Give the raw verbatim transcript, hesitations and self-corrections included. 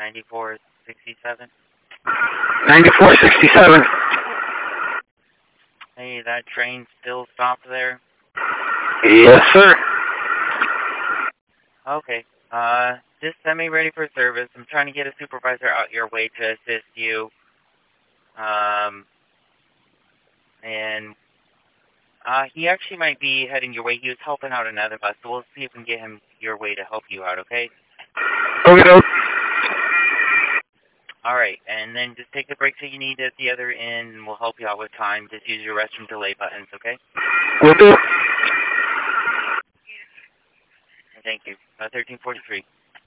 ninety-four sixty-seven. ninety-four sixty-seven. Hey, that train still stopped there? Yes, sir. Okay. Uh, just send me ready for service. I'm trying to get a supervisor out your way to assist you. Um, and, uh, he actually might be heading your way. He was helping out another bus, so we'll see if we can get him your way to help you out, okay? Okay, doke. Alright, and then just take the breaks that you need at the other end, and we'll help you out with time. Just use your restroom delay buttons, okay? Will do. Thank you. Uh, thirteen forty-three.